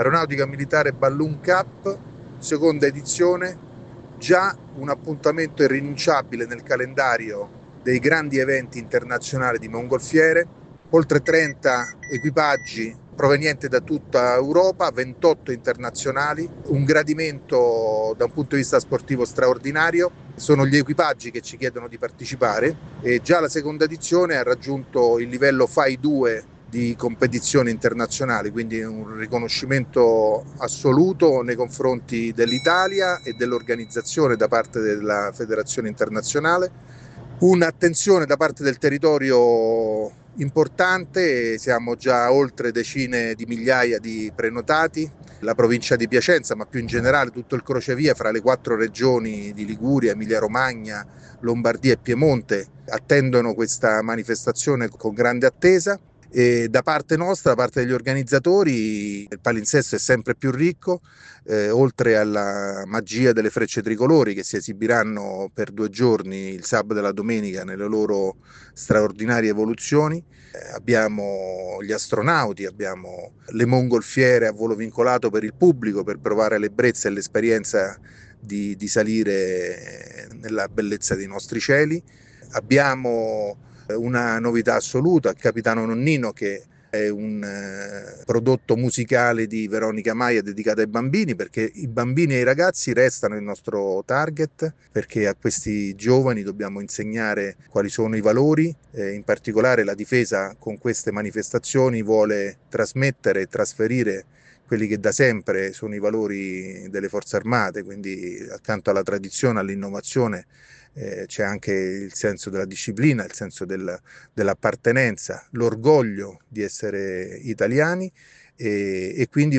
Aeronautica Militare Balloon Cup, seconda edizione, già un appuntamento irrinunciabile nel calendario dei grandi eventi internazionali di mongolfiere, oltre 30 equipaggi provenienti da tutta Europa, 28 internazionali, un gradimento da un punto di vista sportivo straordinario. Sono gli equipaggi che ci chiedono di partecipare e già la seconda edizione ha raggiunto il livello FAI 2 di competizioni internazionali, quindi un riconoscimento assoluto nei confronti dell'Italia e dell'organizzazione da parte della Federazione Internazionale, un'attenzione da parte del territorio importante, siamo già oltre decine di migliaia di prenotati, la provincia di Piacenza, ma più in generale tutto il crocevia fra le 4 regioni di Liguria, Emilia-Romagna, Lombardia e Piemonte attendono questa manifestazione con grande attesa. E da parte nostra, da parte degli organizzatori, il palinsesto è sempre più ricco, oltre alla magia delle frecce tricolori che si esibiranno per 2 giorni, il sabato e la domenica, nelle loro straordinarie evoluzioni. Abbiamo gli astronauti, abbiamo le mongolfiere a volo vincolato per il pubblico per provare l'ebbrezza e l'esperienza di salire nella bellezza dei nostri cieli. Abbiamo una novità assoluta, il Capitano Nonnino, che è un prodotto musicale di Veronica Maia dedicato ai bambini, perché i bambini e i ragazzi restano il nostro target, perché a questi giovani dobbiamo insegnare quali sono i valori, in particolare la difesa con queste manifestazioni vuole trasmettere e trasferire quelli che da sempre sono i valori delle forze armate, quindi accanto alla tradizione, all'innovazione, c'è anche il senso della disciplina, il senso dell'appartenenza, l'orgoglio di essere italiani e quindi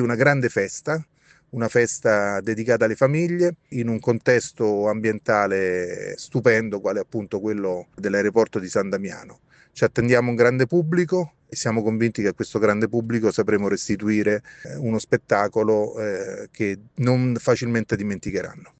una festa dedicata alle famiglie in un contesto ambientale stupendo, quale appunto quello dell'aeroporto di San Damiano. Ci attendiamo un grande pubblico e siamo convinti che a questo grande pubblico sapremo restituire uno spettacolo che non facilmente dimenticheranno.